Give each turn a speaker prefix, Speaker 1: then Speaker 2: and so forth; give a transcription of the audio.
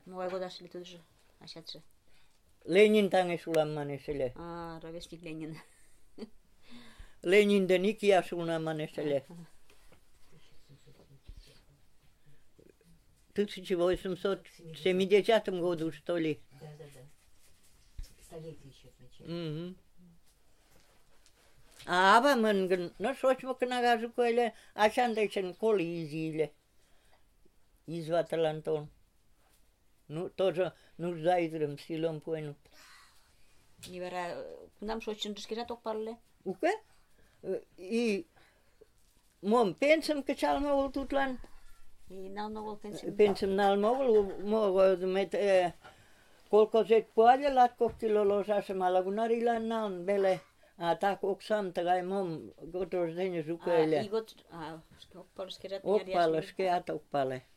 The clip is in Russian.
Speaker 1: Moja godas oli tuossa asiatse.
Speaker 2: Lenin tange sulamaneselle.
Speaker 1: Rovesnik Lenin.
Speaker 2: Lenin den ikia sulamaneselle. Тысяча восемьсот семидесятом году, что ли?
Speaker 3: Да. Столетие еще отмечают.
Speaker 2: Авамен, no sochmak nagasu koile asandeksen kolizille. Izvatalanton. Ну, тоже нуждайдрым силом поинут.
Speaker 1: Niin verran, nam soitsin riskirä tokpalle.
Speaker 2: Uke? I mon pensam que chalma ol tutlan.
Speaker 1: Niin nau vol pensim.
Speaker 2: Pensam nalma ol mo met kolkoset puolella kokkilolos asemalla kun narilan naun bele. Tak oksam tagai mom gotos denje sukeile.
Speaker 1: Igot, oppalaskirjat.
Speaker 2: Oppalaskirjat oppale.